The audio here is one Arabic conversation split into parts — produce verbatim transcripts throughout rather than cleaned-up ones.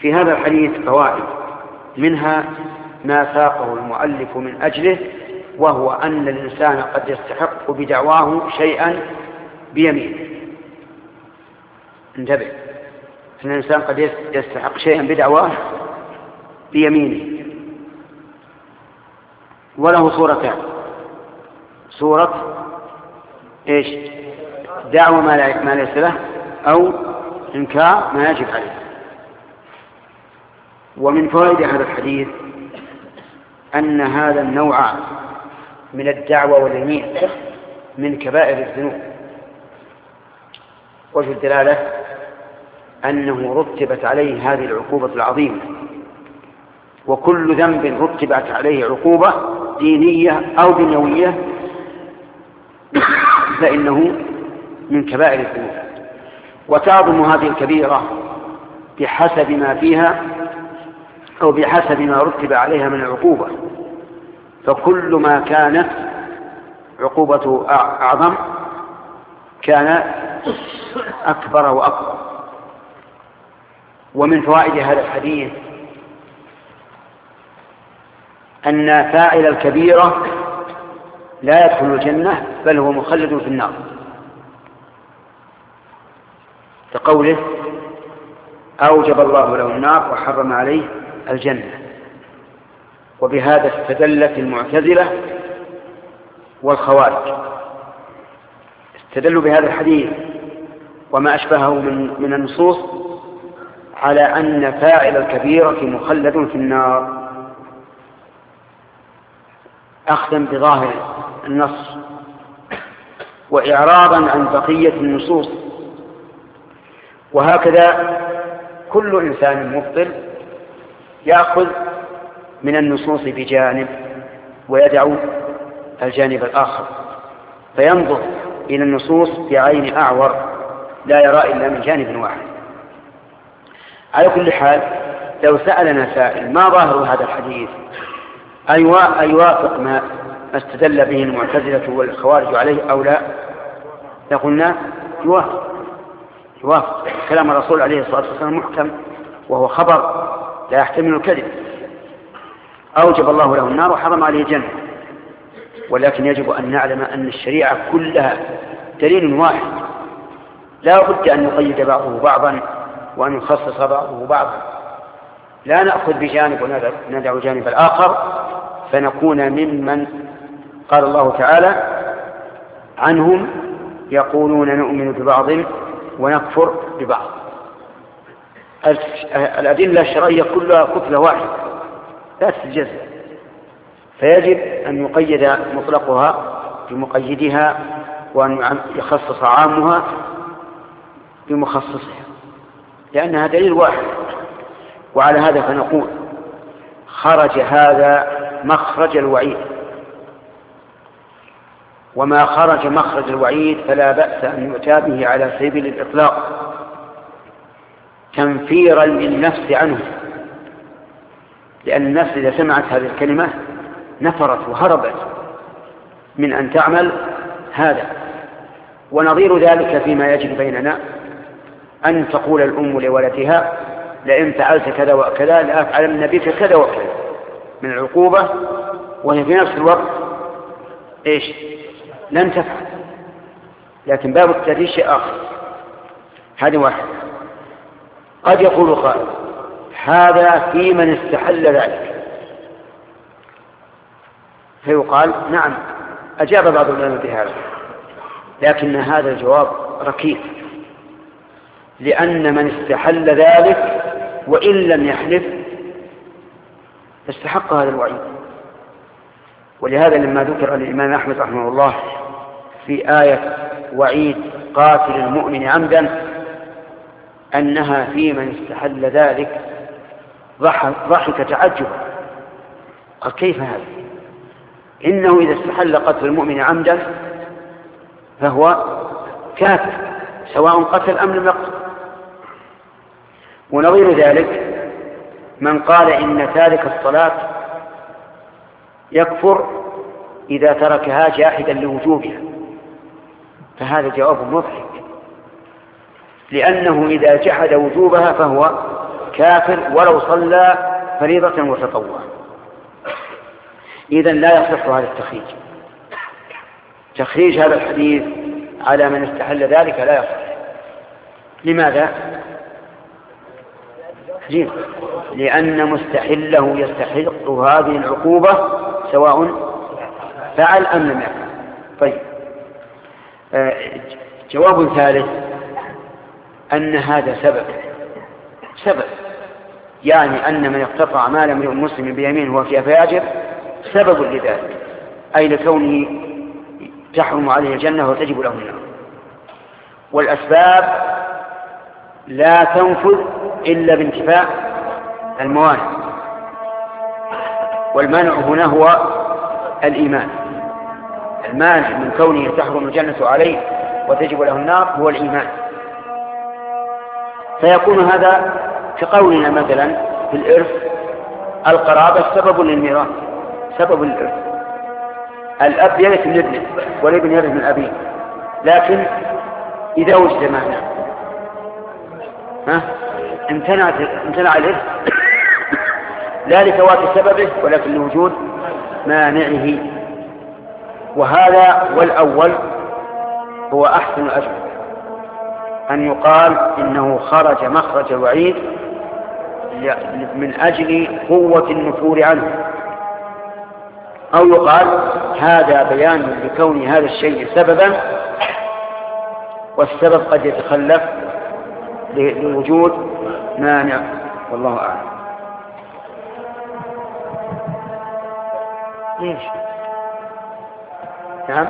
في هذا الحديث فوائد، منها ما ساقه المؤلف من أجله، وهو أن الإنسان قد يستحق بدعواه شيئا بيمينه. انتبه، أن الإنسان قد يستحق شيئا بدعواه بيمينه. وله صورتان: صورة إيش؟ دعوة ما ليس له، أو إنكار ما يجب عليه. ومن فوائد هذا الحديث أن هذا النوع من الدعوة واليمين من كبائر الذنوب. وجه الدلالة أنه رتبت عليه هذه العقوبة العظيمة، وكل ذنب رتبت عليه عقوبة دينية أو دنيوية فإنه من كبائر الذنوب. وتعظم هذه الكبيرة بحسب ما فيها أو بحسب ما رتب عليها من العقوبة، فكل ما كانت عقوبة أعظم كان أكبر وأكبر. ومن فوائد هذا الحديث أن فاعل الكبيرة لا يدخل الجنة بل هو مخلد في النار، كقوله: أوجب الله له النار وحرم عليه الجنة. وبهذا استدلت المعتزلة والخوارج، استدلوا بهذا الحديث وما أشبهه من, من النصوص على أن فاعل الكبيرة مخلد في النار، أخذا بظاهر النص وإعراضا عن بقية النصوص. وهكذا كل إنسان مبطل يأخذ من النصوص بجانب ويدعو الجانب الآخر، فينظر إلى النصوص بعين أعور لا يرى إلا من جانب واحد. على كل حال، لو سألنا سائل ما ظاهر هذا الحديث أيوافق ما استدل به المعتزلة والخوارج عليه أو لا، لقلنا يوافق يوافق كلام الرسول عليه الصلاة والسلام محكم، وهو خبر لا يحتمل الكذب. أوجب الله له النار وحرم عليه الجنة. ولكن يجب أن نعلم أن الشريعة كلها دليل واحد، لا بد أن نقيد بعضه بعضا وأن نخصص بعضه بعضا، لا نأخذ بجانب وندع جانب الآخر فنكون ممن قال الله تعالى عنهم: يقولون نؤمن ببعض ونكفر ببعض. الأدلة الشرعية كلها كتلة واحدة لا تتجزأ، فيجب أن يقيد مطلقها بمقيدها وأن يخصص عامها بمخصصها، لأنها دليل واحد. وعلى هذا فنقول: خرج هذا مخرج الوعيد، وما خرج مخرج الوعيد فلا بأس أن يؤتى به على سبيل الإطلاق تنفيرا للنفس عنه، لأن النفس إذا سمعت هذه الكلمة نفرت وهربت من أن تعمل هذا. ونظير ذلك فيما يجب بيننا أن تقول الأم لولدها: لئن فعلت كذا وكذا لأفعلن بك كذا وكذا من العقوبة، وهي في نفس الوقت إيش؟ لن تفعل، لكن باب التهديد شيء آخر. هذه واحد. قد يقول قائل: هذا في من استحل ذلك، فيقال: نعم، أجاب بعض العلماء بهذا، لكن هذا الجواب ركيك، لأن من استحل ذلك وإن لم يحلف استحق هذا الوعيد. ولهذا لما ذكر الإمام أحمد رحمه الله في آية وعيد قاتل المؤمن عمدا أنها في من استحل ذلك ضحك تعجبا، قال: كيف هذا؟ إنه إذا استحل قتل المؤمن عمدا فهو كافر سواء قتل أم لم يقتل. ونظير ذلك من قال إن تارك الصلاة يكفر إذا تركها جاحدا لوجوبها، فهذا جواب مضحك، لأنه إذا جحد وجوبها فهو كافر ولو صلى فريضة وتطوع. إذن لا يصح هذا التخريج. تخريج هذا الحديث على من استحل ذلك لا يصح. لماذا؟ لأن مستحله يستحق هذه العقوبة سواء فعل أم لم يفعل. طيب، جواب ثالث أن هذا سبب سبب يعني أن من اقتطع مال امرئ مسلم بيمين هو فيها فاجر سبب لذلك، أي لكونه تحرم عليه الجنة وتجب له النار. والأسباب لا تنفذ إلا بانتفاء الموانع، والمانع هنا هو الإيمان. المانع من كونه تحرم الجنة عليه وتجب له النار هو الإيمان. فيكون هذا كقولنا مثلا في الإرث القرابة سبب للميراث، سبب للإرث. الأب يرث من ابنه والابن يرث من أبيه، لكن إذا وجد مانع ها امتنع امتنع الإرث لا لفوات سببه ولكن لوجود مانعه. وهذا والأول هو أحسن الأجر، أن يقال إنه خرج مخرج الوعيد من أجل قوة النفور عنه، أو يقال هذا بيان لكون هذا الشيء سببا، والسبب قد يتخلف لوجود مانع. والله أعلم. ليش؟ نعم،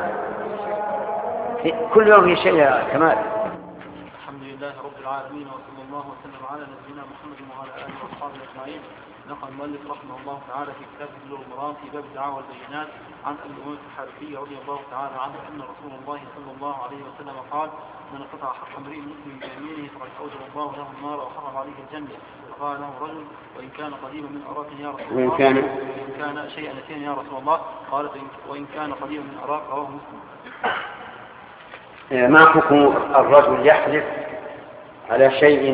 كل يوم في شيء يا كمال. الحمد لله رب العالمين، وصلى الله وسلم على نبينا محمد وعلى اله واصحابه اجمعين. نقل المؤلف رحمه الله تعالى في كتاب بلوغ المرام في باب الدعوى والبينات عن ابي امامه الحارثي رضي الله تعالى عنه ان رسول الله صلى الله عليه وسلم قال: من قطع حق امرئ مسلم بيمينه فقد اوجب الله له النار وحرم عليه الجنه. فقال له رجل: وان كان قديما من اراك يا رسول الله؟ وان كان وان كان شيئا نسيا يا رسول الله؟ قال: وان كان قديما من اراك. رواه مسلم. ما حكم الرجل يحلف على شيء